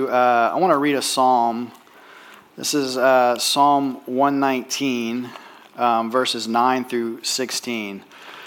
I want to read a psalm. This is Psalm 119, verses 9 through 16.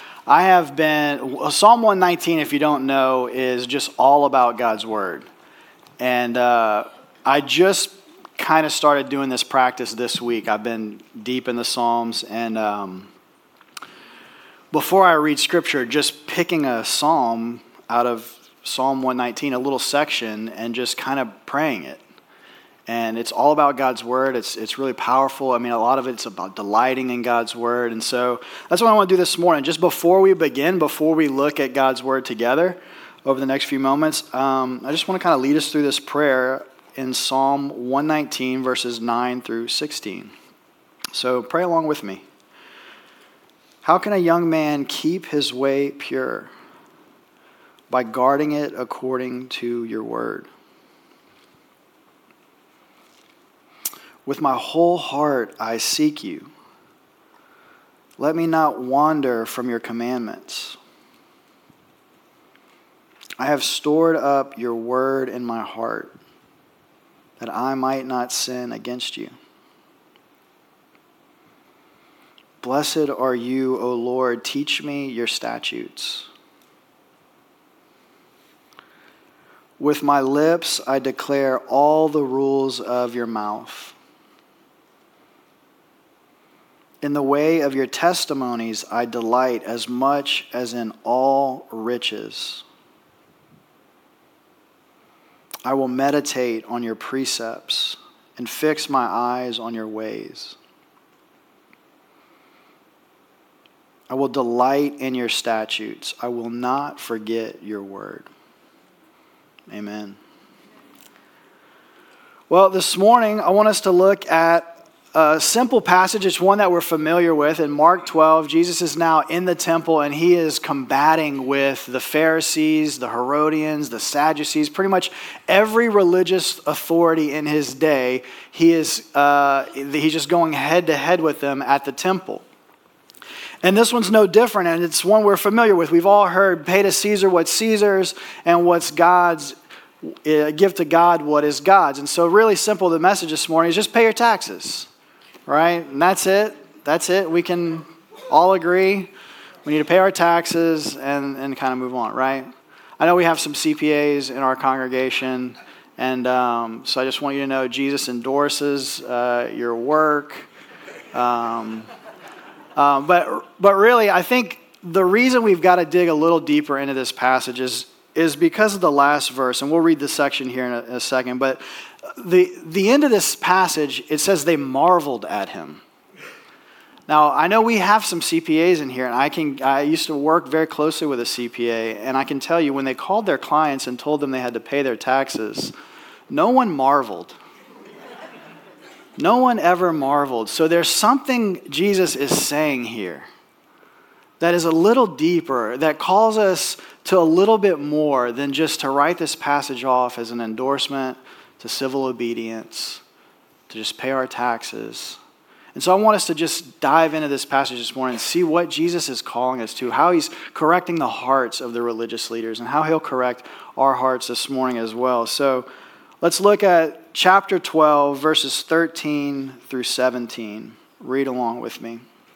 Psalm 119, if you don't know, is just all about God's Word. And I just kind of started doing this practice this week. I've been deep in the Psalms, and before I read Scripture, just picking a psalm out of Psalm 119, a little section, and just kind of praying it. And it's all about God's Word. It's really powerful. I mean, a lot of it's about delighting in God's Word. And so that's what I want to do this morning. Just before we begin, before we look at God's Word together over the next few moments, I just want to kind of lead us through this prayer in Psalm 119, verses 9 through 16. So pray along with me. How can a young man keep his way pure? By guarding it according to your word. With my whole heart I seek you. Let me not wander from your commandments. I have stored up your word in my heart, that I might not sin against you. Blessed are you, O Lord. Teach me your statutes. With my lips I declare all the rules of your mouth. In the way of your testimonies I delight as much as in all riches. I will meditate on your precepts and fix my eyes on your ways. I will delight in your statutes. I will not forget your word. Amen. Well, this morning I want us to look at a simple passage. It's one that we're familiar with. In Mark 12, Jesus is now in the temple and he is combating with the Pharisees, the Herodians, the Sadducees, pretty much every religious authority in his day. He's just going head to head with them at the temple. And this one's no different, and it's one we're familiar with. We've all heard, pay to Caesar what's Caesar's, and what's God's, give to God what is God's. And so really simple, the message this morning is just pay your taxes, right? And that's it. That's it. We can all agree we need to pay our taxes and kind of move on, right? I know we have some CPAs in our congregation, and so I just want you to know Jesus endorses your work. But really, I think the reason we've got to dig a little deeper into this passage is because of the last verse, and we'll read this section here in a second. But the end of this passage, it says they marveled at him. Now, I know we have some CPAs in here, and I used to work very closely with a CPA, and I can tell you when they called their clients and told them they had to pay their taxes, no one marveled. No one ever marveled. So there's something Jesus is saying here that is a little deeper, that calls us to a little bit more than just to write this passage off as an endorsement to civil obedience, to just pay our taxes. And so I want us to just dive into this passage this morning and see what Jesus is calling us to, how he's correcting the hearts of the religious leaders, and how he'll correct our hearts this morning as well. So let's look at chapter 12, verses 13 through 17. Read along with me.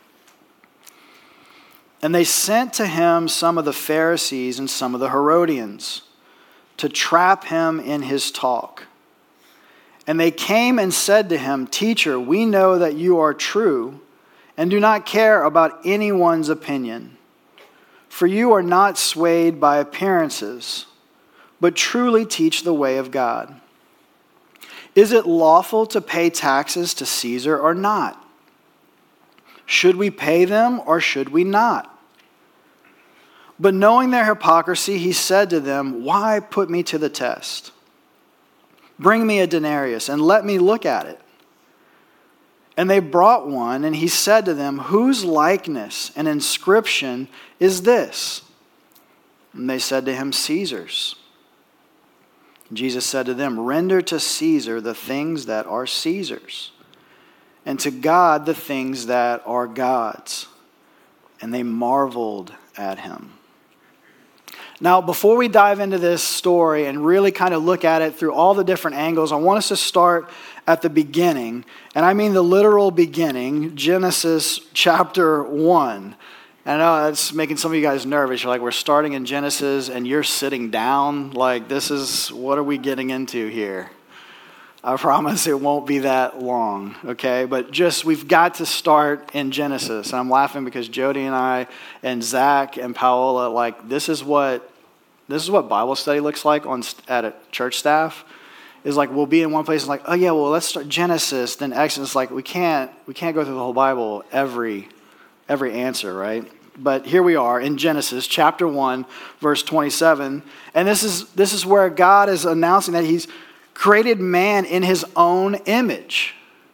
And they sent to him some of the Pharisees and some of the Herodians to trap him in his talk. And they came and said to him, Teacher, we know that you are true and do not care about anyone's opinion. For you are not swayed by appearances, but truly teach the way of God. Is it lawful to pay taxes to Caesar or not? Should we pay them or should we not? But knowing their hypocrisy, he said to them, Why put me to the test? Bring me a denarius and let me look at it. And they brought one, and he said to them, Whose likeness and inscription is this? And they said to him, Caesar's. Jesus said to them, Render to Caesar the things that are Caesar's, and to God the things that are God's. And they marveled at him. Now, before we dive into this story and really kind of look at it through all the different angles, I want us to start at the beginning. And I mean the literal beginning, Genesis chapter 1. And I know that's making some of you guys nervous. You're like, we're starting in Genesis and you're sitting down. Like, what are we getting into here? I promise it won't be that long, okay? But we've got to start in Genesis. And I'm laughing because Jody and I and Zach and Paola, like, this is what Bible study looks like at a church staff. Is like, we'll be in one place and like, oh yeah, well, let's start Genesis, then Exodus. Like, we can't go through the whole Bible, every answer, right? But here we are in Genesis chapter 1, verse 27. And this is where God is announcing that he's created man in his own image.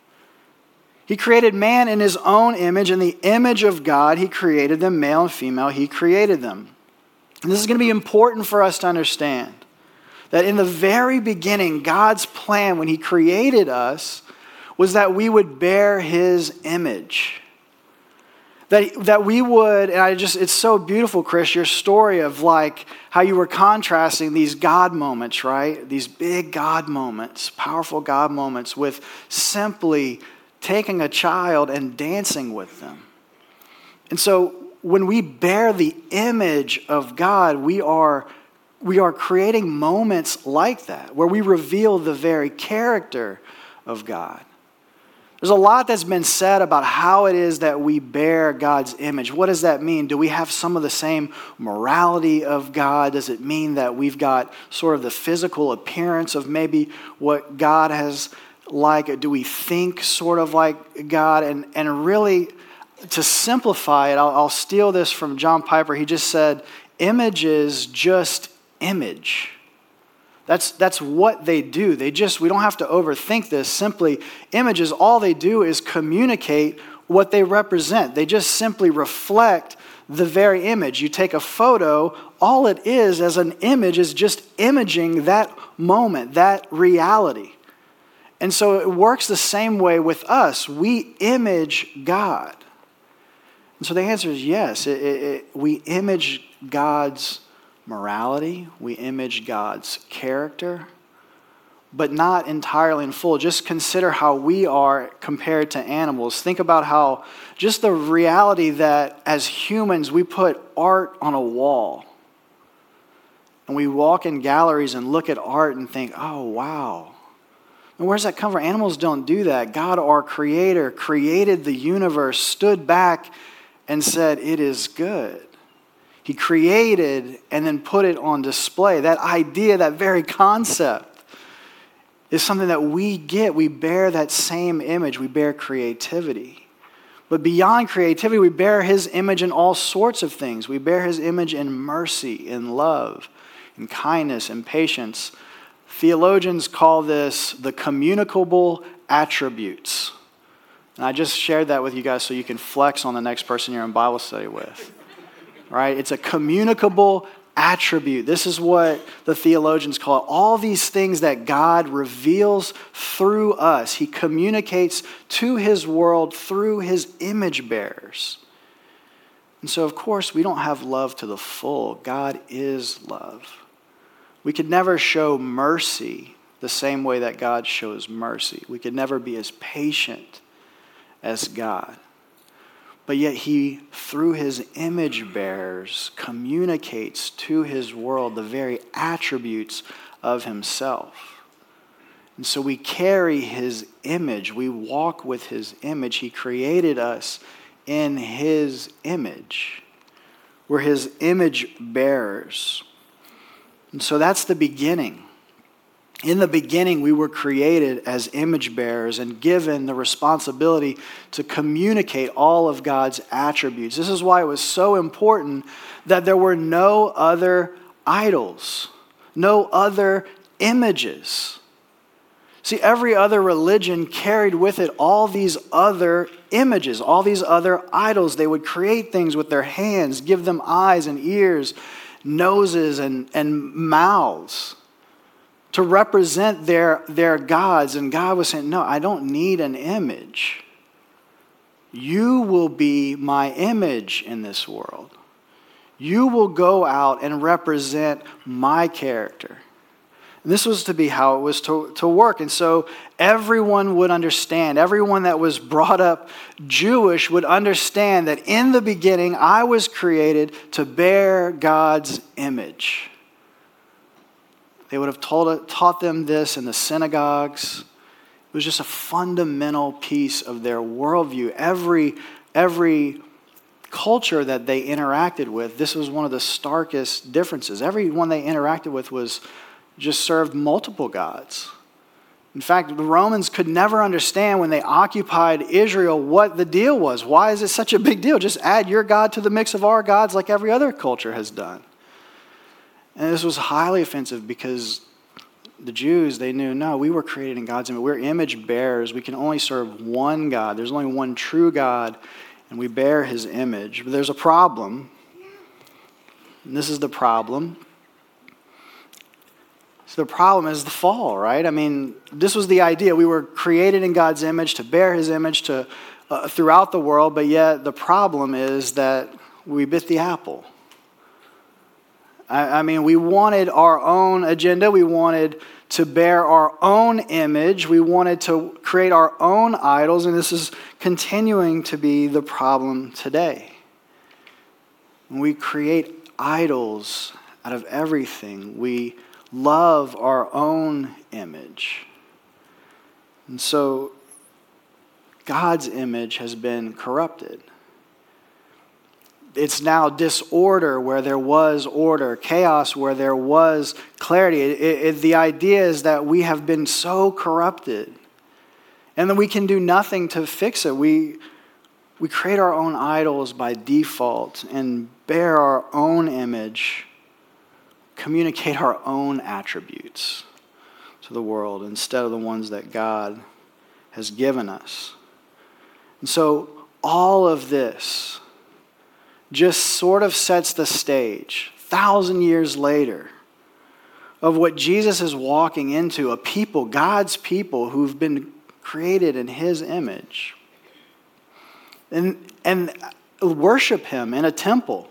He created man in his own image. In the image of God, he created them, male and female, he created them. And this is going to be important for us to understand. That in the very beginning, God's plan when he created us was that we would bear his image. That we would, and it's so beautiful, Chris, your story of like how you were contrasting these God moments, right? These big God moments, powerful God moments with simply taking a child and dancing with them. And so when we bear the image of God, we are creating moments like that where we reveal the very character of God. There's a lot that's been said about how it is that we bear God's image. What does that mean? Do we have some of the same morality of God? Does it mean that we've got sort of the physical appearance of maybe what God has like? Do we think sort of like God? And really, to simplify it, I'll steal this from John Piper. He just said, image is just image. That's what they do. We don't have to overthink this. Simply, images, all they do is communicate what they represent. They just simply reflect the very image. You take a photo, all it is as an image is just imaging that moment, that reality. And so it works the same way with us. We image God. And so the answer is yes. We image God's morality, we image God's character, but not entirely in full. Just consider how we are compared to animals. Think about how just the reality that as humans we put art on a wall. And we walk in galleries and look at art and think, oh, wow. And where's that come from? Animals don't do that. God, our creator, created the universe, stood back and said, it is good. He created and then put it on display. That idea, that very concept is something that we get. We bear that same image. We bear creativity. But beyond creativity, we bear his image in all sorts of things. We bear his image in mercy, in love, in kindness, in patience. Theologians call this the communicable attributes. And I just shared that with you guys so you can flex on the next person you're in Bible study with. Right? It's a communicable attribute. This is what the theologians call it. All these things that God reveals through us. He communicates to his world through his image bearers. And so, of course, we don't have love to the full. God is love. We could never show mercy the same way that God shows mercy. We could never be as patient as God. But yet he, through his image bearers, communicates to his world the very attributes of himself. And so we carry his image. We walk with his image. He created us in his image. We're his image bearers. And so that's the beginning. In the beginning, we were created as image bearers and given the responsibility to communicate all of God's attributes. This is why it was so important that there were no other idols, no other images. See, every other religion carried with it all these other images, all these other idols. They would create things with their hands, give them eyes and ears, noses and mouths, to represent their gods. And God was saying, no, I don't need an image. You will be my image in this world. You will go out and represent my character. And this was to be how it was to work. And so everyone would understand. Everyone that was brought up Jewish would understand that in the beginning, I was created to bear God's image. They would have taught them this in the synagogues. It was just a fundamental piece of their worldview. Every culture that they interacted with, this was one of the starkest differences. Everyone they interacted with was just served multiple gods. In fact, the Romans could never understand when they occupied Israel what the deal was. Why is it such a big deal? Just add your God to the mix of our gods like every other culture has done. And this was highly offensive because the Jews, they knew, no, we were created in God's image. We're image bearers. We can only serve one God. There's only one true God, and we bear his image. But there's a problem. And this is the problem. So the problem is the fall, right? I mean, this was the idea. We were created in God's image to bear his image throughout the world, but yet the problem is that we bit the apple. I mean, we wanted our own agenda. We wanted to bear our own image. We wanted to create our own idols, and this is continuing to be the problem today. When we create idols out of everything, we love our own image. And so God's image has been corrupted. It's now disorder where there was order, chaos where there was clarity. The idea is that we have been so corrupted and that we can do nothing to fix it. We create our own idols by default and bear our own image, communicate our own attributes to the world instead of the ones that God has given us. And so all of this just sort of sets the stage, 1,000 years later, of what Jesus is walking into, a people, God's people, who've been created in his image. And worship him in a temple.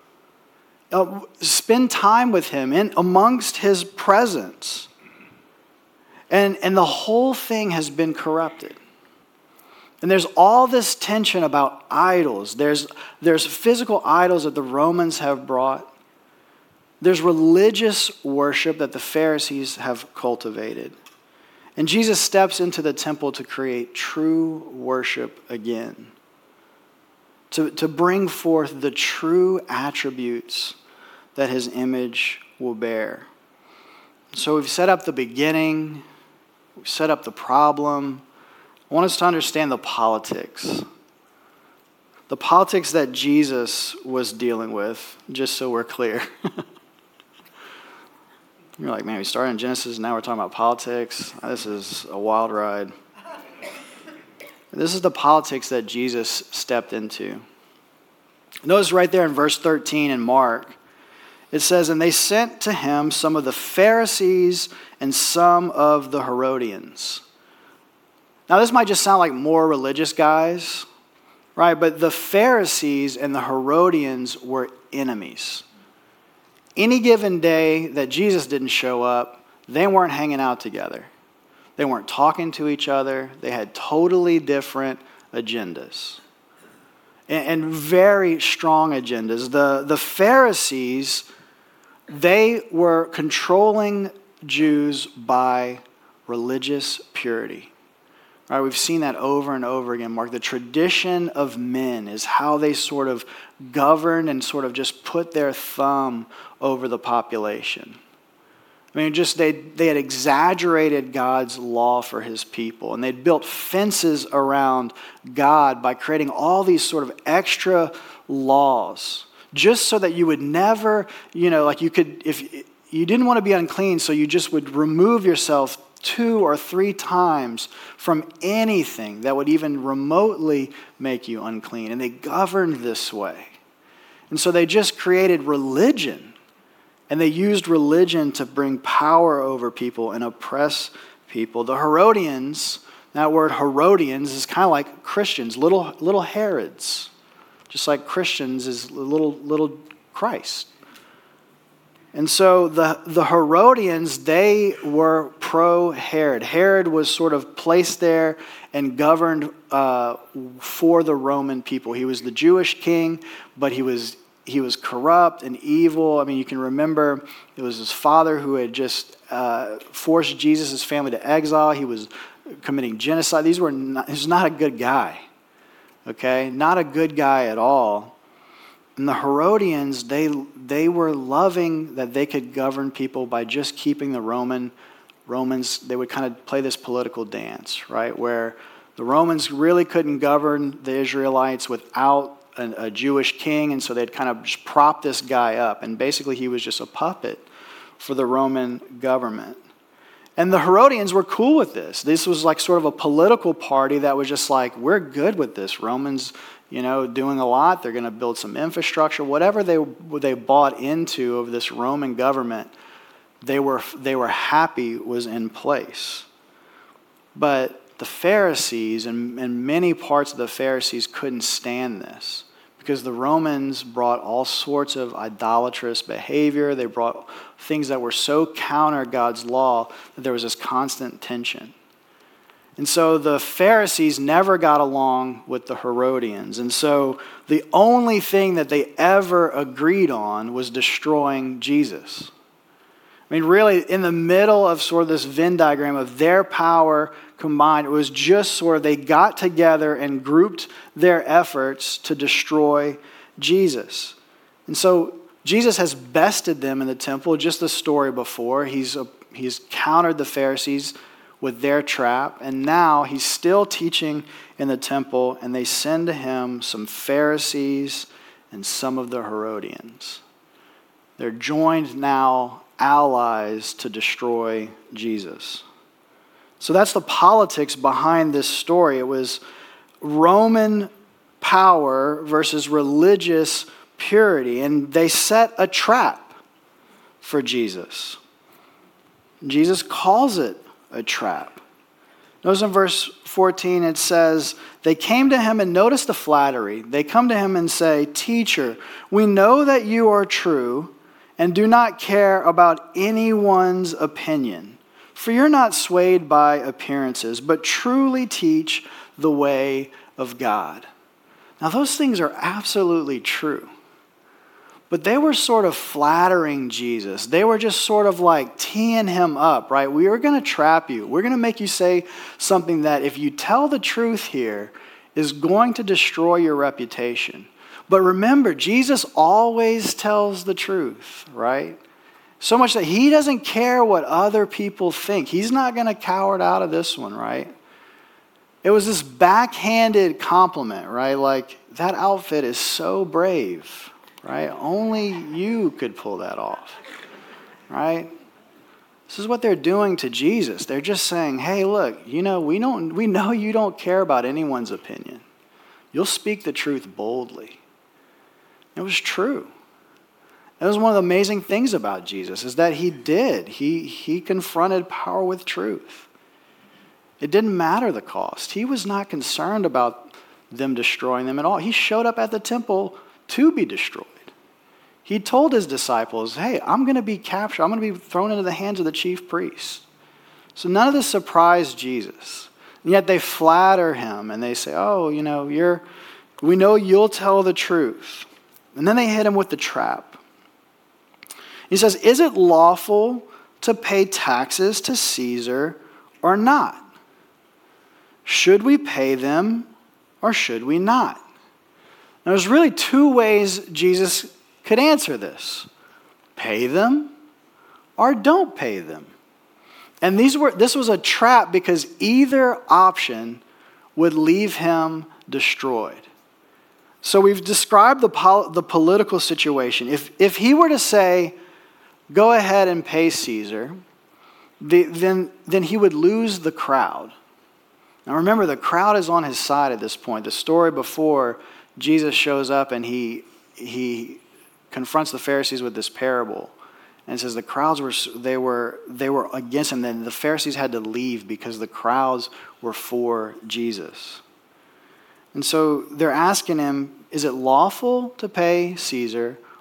Spend time with him amongst his presence. And the whole thing has been corrupted. And there's all this tension about idols. There's physical idols that the Romans have brought. There's religious worship that the Pharisees have cultivated. And Jesus steps into the temple to create true worship again. To bring forth the true attributes that his image will bear. So we've set up the beginning. We've set up the problem. I want us to understand the politics. The politics that Jesus was dealing with, just so we're clear. You're like, man, we started in Genesis, now we're talking about politics. This is a wild ride. This is the politics that Jesus stepped into. Notice right there in verse 13 in Mark, it says, and they sent to him some of the Pharisees and some of the Herodians. Now, this might just sound like more religious guys, right? But the Pharisees and the Herodians were enemies. Any given day that Jesus didn't show up, they weren't hanging out together. They weren't talking to each other. They had totally different agendas. And very strong agendas. The Pharisees, they were controlling Jews by religious purity. Right, we've seen that over and over again, Mark. The tradition of men is how they sort of governed and sort of just put their thumb over the population. I mean, just they had exaggerated God's law for his people, and they'd built fences around God by creating all these sort of extra laws, just so that you would never, like you could, if you didn't want to be unclean, so you just would remove yourself 2 or 3 times from anything that would even remotely make you unclean. And they governed this way. And so they just created religion. And they used religion to bring power over people and oppress people. The Herodians, that word Herodians is kind of like Christians, little Herods. Just like Christians is little Christ. And so the Herodians, they were pro-Herod. Herod was sort of placed there and governed for the Roman people. He was the Jewish king, but he was corrupt and evil. I mean, you can remember it was his father who had just forced Jesus' family to exile. He was committing genocide. He was not a good guy, okay? Not a good guy at all. And the Herodians, they were loving that they could govern people by just keeping the Romans, they would kind of play this political dance, right? Where the Romans really couldn't govern the Israelites without a Jewish king, and so they'd kind of just prop this guy up. And basically he was just a puppet for the Roman government. And the Herodians were cool with this. This was like sort of a political party that was just like, we're good with this. Romans, doing a lot. They're going to build some infrastructure. Whatever they bought into of this Roman government, they were happy was in place. But the Pharisees and many parts of the Pharisees couldn't stand this because the Romans brought all sorts of idolatrous behavior. They brought things that were so counter God's law that there was this constant tension. And so the Pharisees never got along with the Herodians. And so the only thing that they ever agreed on was destroying Jesus. I mean, really, in the middle of sort of this Venn diagram of their power combined, it was just sort of they got together and grouped their efforts to destroy Jesus. And so Jesus has bested them in the temple, just the story before. He's countered the Pharisees with their trap, and now he's still teaching in the temple, and they send to him some Pharisees and some of the Herodians. They're joined now allies to destroy Jesus. So that's the politics behind this story. It was Roman power versus religious purity, and they set a trap for Jesus. Jesus calls it a trap. Notice in verse 14 it says, they came to him, and notice the flattery. They come to him and say, "Teacher, we know that you are true and do not care about anyone's opinion, for you're not swayed by appearances, but truly teach the way of God." Now those things are absolutely true. But they were sort of flattering Jesus. They were just sort of like teeing him up, right? We are going to trap you. We're going to make you say something that, if you tell the truth here, is going to destroy your reputation. But remember, Jesus always tells the truth, right? So much that he doesn't care what other people think. He's not going to cower out of this one, right? It was this backhanded compliment, right? Like, that outfit is so brave. Right? Only you could pull that off. Right? This is what they're doing to Jesus. They're just saying, hey, look, we know you don't care about anyone's opinion. You'll speak the truth boldly. It was true. That was one of the amazing things about Jesus, is that he did. He confronted power with truth. It didn't matter the cost. He was not concerned about them destroying them at all. He showed up at the temple to be destroyed. He told his disciples, hey, I'm going to be captured. I'm going to be thrown into the hands of the chief priests. So none of this surprised Jesus. And yet they flatter him and they say, oh, we know you'll tell the truth. And then they hit him with the trap. He says, is it lawful to pay taxes to Caesar or not? Should we pay them or should we not? Now, there's really two ways Jesus could answer this. Pay them or don't pay them. And this was a trap because either option would leave him destroyed. So we've described the political situation. If he were to say, go ahead and pay Caesar, then he would lose the crowd. Now remember, the crowd is on his side at this point. The story before, Jesus shows up and he confronts the Pharisees with this parable. And it says the crowds were against him. Then the Pharisees had to leave because the crowds were for Jesus. And so they're asking him, is it lawful to pay Caesar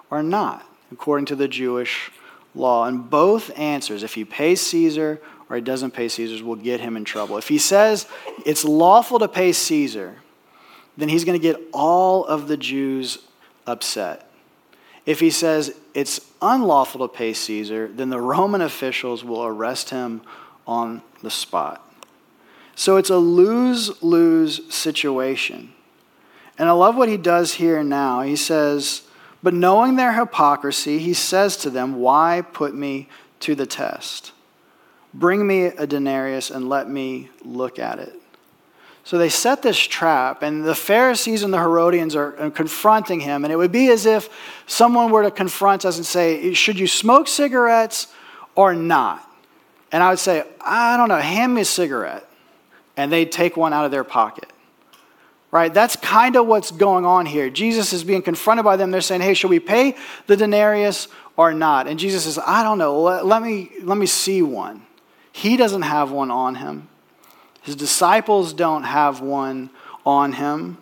or not, according to the Jewish law? And both answers, if he pays Caesar or he doesn't pay Caesar, will get him in trouble. If he says it's lawful to pay Caesar, then he's going to get all of the Jews upset. If he says it's unlawful to pay Caesar, then the Roman officials will arrest him on the spot. So it's a lose-lose situation. And I love what he does here now. He says, but knowing their hypocrisy, he says to them, why put me to the test? Bring me a denarius and let me look at it. So they set this trap, and the Pharisees and the Herodians are confronting him. And it would be as if someone were to confront us and say, should you smoke cigarettes or not? And I would say, I don't know, hand me a cigarette. And they'd take one out of their pocket. Right? That's kind of what's going on here. Jesus is being confronted by them. They're saying, hey, should we pay the denarius or not? And Jesus says, I don't know. Let me see one. He doesn't have one on him. His disciples don't have one on him.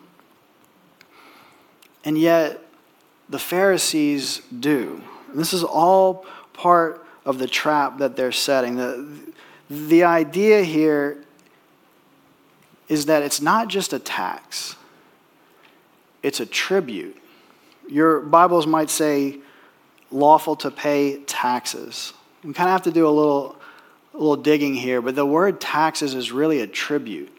And yet, the Pharisees do. And this is all part of the trap that they're setting. The idea here is that it's not just a tax. It's a tribute. Your Bibles might say lawful to pay taxes. We kind of have to do a little digging here, but the word taxes is really a tribute.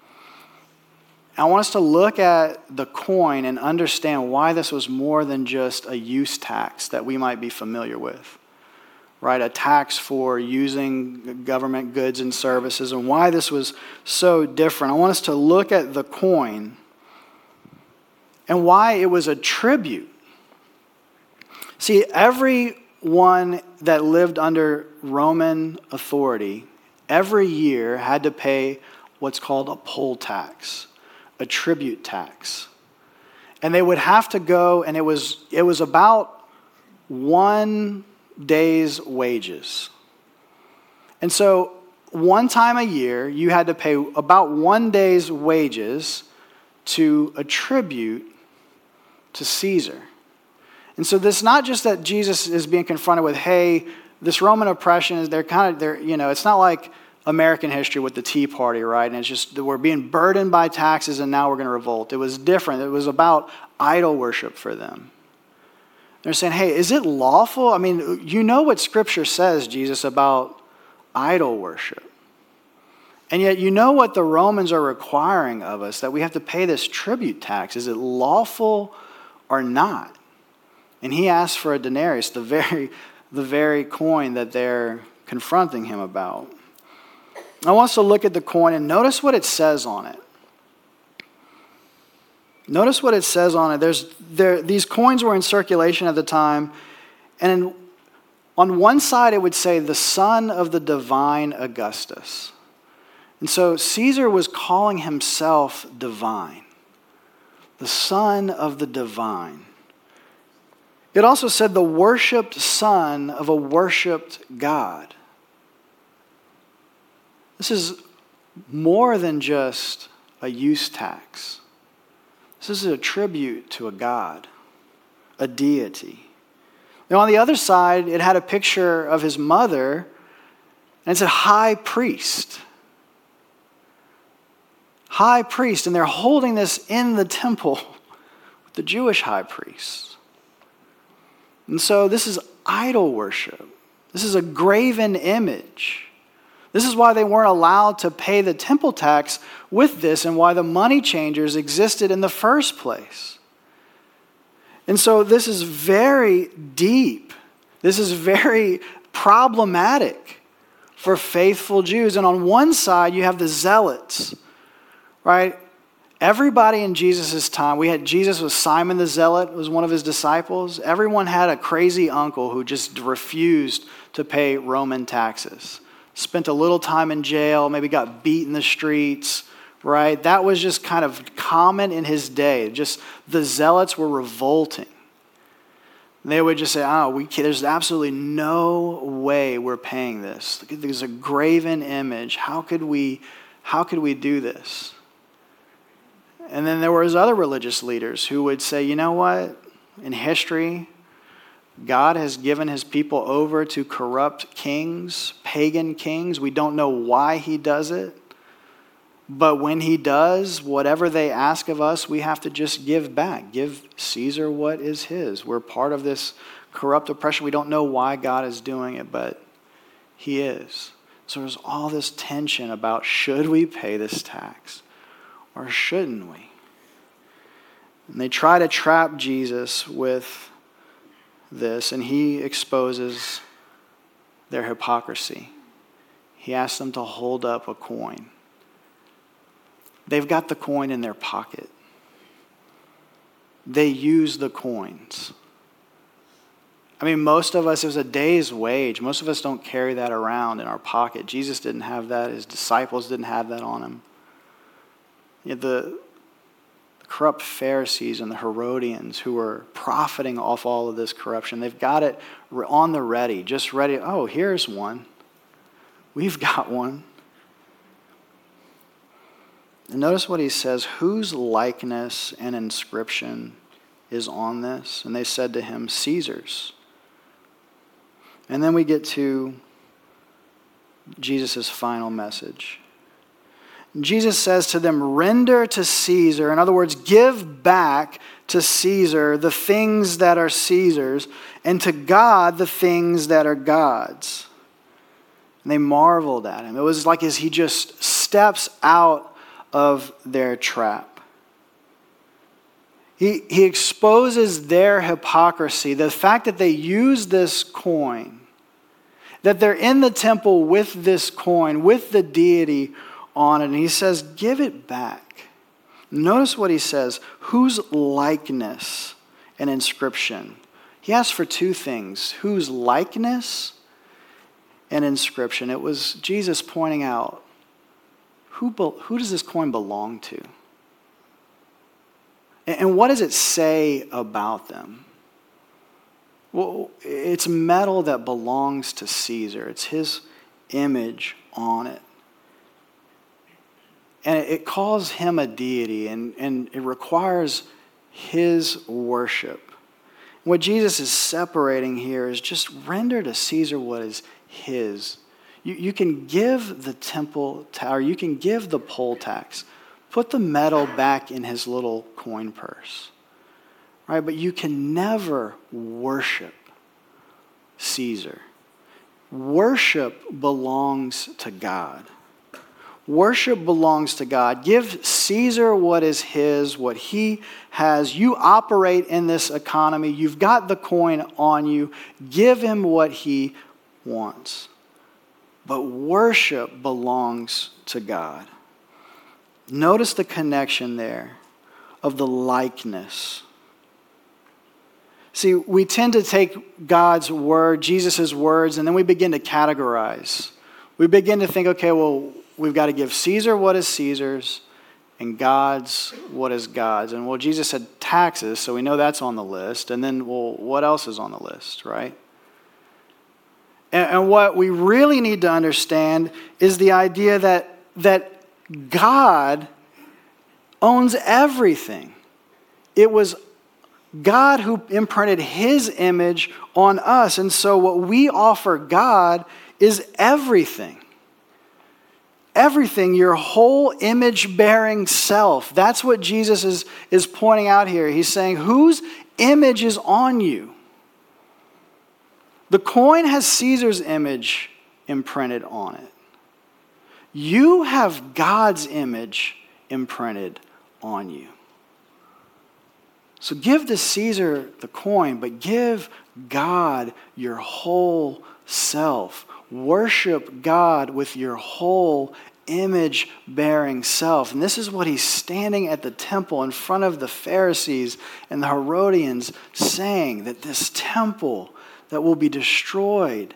I want us to look at the coin and understand why this was more than just a use tax that we might be familiar with. Right, a tax for using government goods and services, and why this was so different. I want us to look at the coin and why it was a tribute. See, everyone that lived under Roman authority every year had to pay what's called a poll tax, a tribute tax. And they would have to go, and it was about 1 day's wages. And so one time a year, you had to pay about 1 day's wages to attribute to Caesar. And so this is not just that Jesus is being confronted with, hey, this Roman oppression is it's not like American history with the Tea Party, right? And it's just that we're being burdened by taxes and now we're going to revolt. It was different. It was about idol worship for them. They're saying, hey, is it lawful? I mean, you know what Scripture says, Jesus, about idol worship. And yet you know what the Romans are requiring of us, that we have to pay this tribute tax. Is it lawful or not? And he asks for a denarius, the very coin that they're confronting him about. I want us to look at the coin and notice what it says on it. Notice what it says on it. These coins were in circulation at the time, and on one side it would say, the son of the divine Augustus. And so Caesar was calling himself divine, the son of the divine. It also said the worshipped son of a worshipped God. This is more than just a use tax. This is a tribute to a god, a deity. Now on the other side, it had a picture of his mother, and it said high priest. High priest, and they're holding this in the temple with the Jewish high priest. And so this is idol worship. This is a graven image. This is why they weren't allowed to pay the temple tax with this, and why the money changers existed in the first place. And so this is very deep. This is very problematic for faithful Jews. And on one side, you have the zealots, right? Everybody in Jesus' time, Jesus was Simon the Zealot, was one of his disciples. Everyone had a crazy uncle who just refused to pay Roman taxes. Spent a little time in jail, maybe got beat in the streets, right? That was just kind of common in his day. Just the zealots were revolting. They would just say, there's absolutely no way we're paying this. There's a graven image. How could we do this? And then there was other religious leaders who would say, you know what? In history, God has given his people over to corrupt kings, pagan kings. We don't know why he does it. But when he does, whatever they ask of us, we have to just give back. Give Caesar what is his. We're part of this corrupt oppression. We don't know why God is doing it, but he is. So there's all this tension about, should we pay this tax or shouldn't we? And they try to trap Jesus with this, and he exposes their hypocrisy. He asks them to hold up a coin. They've got the coin in their pocket. They use the coins. I mean, most of us, it was a day's wage. Most of us don't carry that around in our pocket. Jesus didn't have that. His disciples didn't have that on him. Yet the corrupt Pharisees and the Herodians who were profiting off all of this corruption, they've got it on the ready, just ready. Oh, here's one. We've got one. And notice what he says, whose likeness and inscription is on this? And they said to him, Caesar's. And then we get to Jesus' final message. Jesus says to them, render to Caesar, in other words, give back to Caesar the things that are Caesar's, and to God the things that are God's. And they marveled at him. It was like as he just steps out of their trap. He exposes their hypocrisy, the fact that they use this coin, that they're in the temple with this coin, with the deity on it, and he says, give it back. Notice what he says, whose likeness and inscription. He asked for two things, whose likeness and inscription. It was Jesus pointing out, who does this coin belong to? And what does it say about them? Well, it's metal that belongs to Caesar. It's his image on it. And it calls him a deity, and it requires his worship. What Jesus is separating here is just render to Caesar what is his. You can give the temple, or you can give the poll tax. Put the metal back in his little coin purse. Right? But you can never worship Caesar. Worship belongs to God. Worship belongs to God. Give Caesar what is his, what he has. You operate in this economy. You've got the coin on you. Give him what he wants. But worship belongs to God. Notice the connection there of the likeness. See, we tend to take God's word, Jesus' words, and then we begin to categorize. We begin to think, okay, well, we've got to give Caesar what is Caesar's and God's what is God's. And well, Jesus said taxes, so we know that's on the list. And then, well, what else is on the list, right? And what we really need to understand is the idea that God owns everything. It was God who imprinted his image on us. And so what we offer God is everything. Everything, your whole image-bearing self. That's what Jesus is pointing out here. He's saying, whose image is on you? The coin has Caesar's image imprinted on it. You have God's image imprinted on you. So give to Caesar the coin, but give God your whole self. Worship God with your whole image-bearing self. And this is what he's standing at the temple in front of the Pharisees and the Herodians saying, that this temple that will be destroyed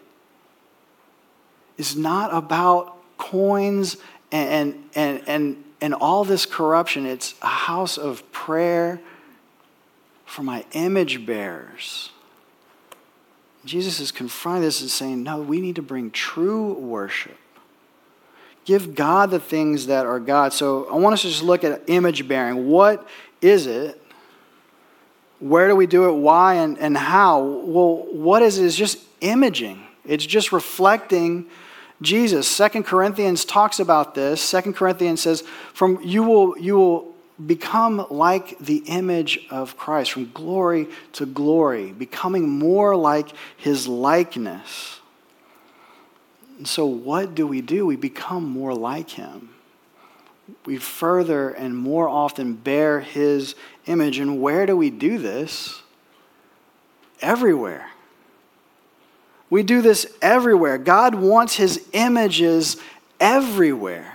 is not about coins and all this corruption. It's a house of prayer for my image bearers. Jesus is confronting this and saying, no, we need to bring true worship. Give God the things that are God. So I want us to just look at image bearing. What is it? Where do we do it? Why and how? Well, what is it? It's just imaging. It's just reflecting Jesus. 2 Corinthians talks about this. 2 Corinthians says, you will become like the image of Christ, from glory to glory, becoming more like his likeness. And so what do? We become more like him. We further and more often bear his image. And where do we do this? Everywhere. We do this everywhere. God wants his images everywhere.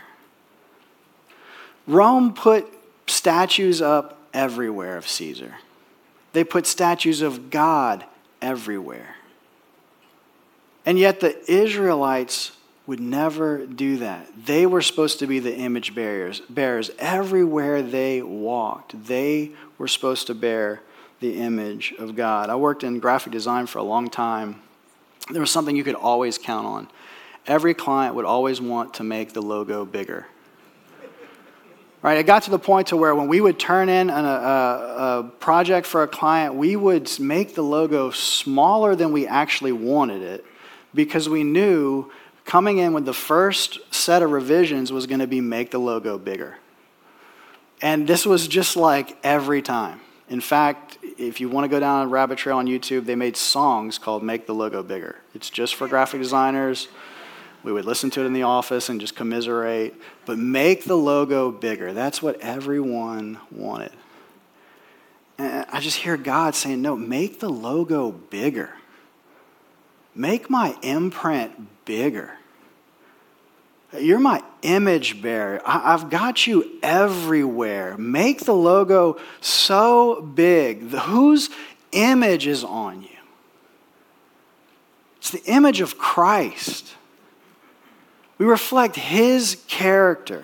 Rome put statues up everywhere of Caesar. They put statues of God everywhere. And yet the Israelites would never do that. They were supposed to be the image bearers. Everywhere they walked, they were supposed to bear the image of God. I worked in graphic design for a long time. There was something you could always count on. Every client would always want to make the logo bigger. Right? It got to the point to where when we would turn in a project for a client, we would make the logo smaller than we actually wanted it, because we knew coming in with the first set of revisions was going to be make the logo bigger. And this was just like every time. In fact, if you want to go down a rabbit trail on YouTube, they made songs called Make the Logo Bigger. It's just for graphic designers. We would listen to it in the office and just commiserate. But make the logo bigger. That's what everyone wanted. And I just hear God saying, no, make the logo bigger. Make my imprint bigger. You're my image bearer. I've got you everywhere. Make the logo so big. Whose image is on you? It's the image of Christ. We reflect his character.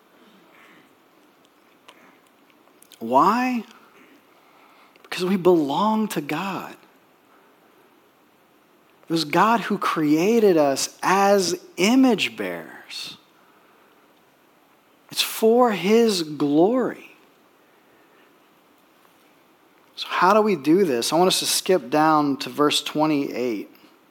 Why? Because we belong to God. It was God who created us as image bearers. It's for his glory. So how do we do this? I want us to skip down to verse 28.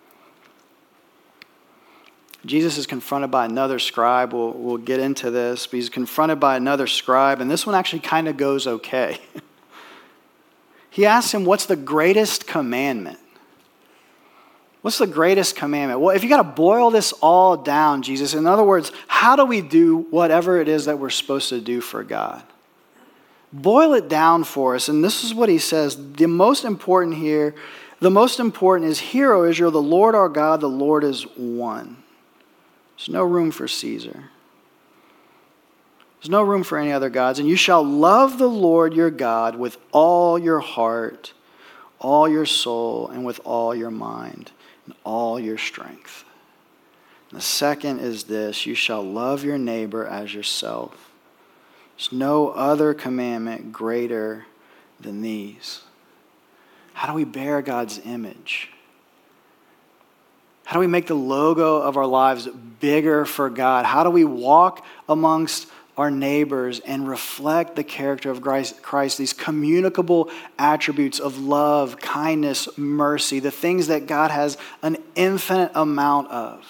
Jesus is confronted by another scribe. We'll get into this, but he's confronted by another scribe, and this one actually kind of goes okay. He asks him, what's the greatest commandment? What's the greatest commandment? Well, if you got to boil this all down, Jesus, in other words, how do we do whatever it is that we're supposed to do for God? Boil it down for us, and this is what he says. The most important is, hear, O Israel, the Lord our God, the Lord is one. There's no room for Caesar. There's no room for any other gods. And you shall love the Lord your God with all your heart, all your soul, and with all your mind, and all your strength. And the second is this, you shall love your neighbor as yourself. There's no other commandment greater than these. How do we bear God's image? How do we make the logo of our lives bigger for God? How do we walk amongst our neighbors and reflect the character of Christ, these communicable attributes of love, kindness, mercy, the things that God has an infinite amount of?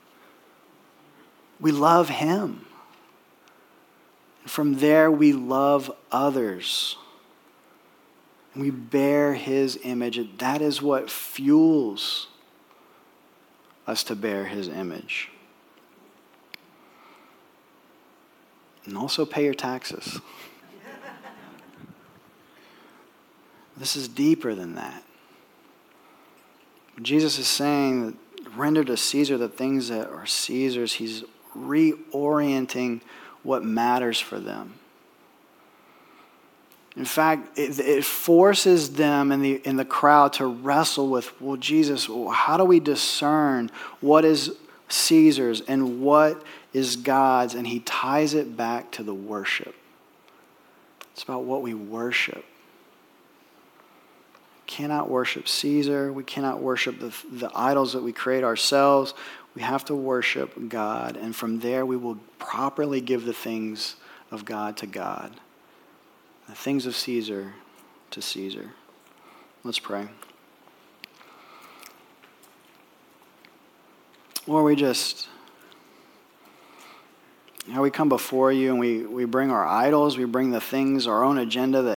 We love him. From there, we love others. We bear his image. That is what fuels us to bear his image. And also pay your taxes. This is deeper than that. Jesus is saying that render to Caesar the things that are Caesar's. He's reorienting what matters for them. In fact, it forces them in the crowd to wrestle with, well, Jesus, how do we discern what is Caesar's and what is God's? And he ties it back to the worship. It's about what we worship. We cannot worship Caesar. We cannot worship the idols that we create ourselves. We have to worship God. And from there, we will properly give the things of God to God. The things of Caesar to Caesar. Let's pray. Lord, we come before you and we bring our idols, we bring the things, our own agenda that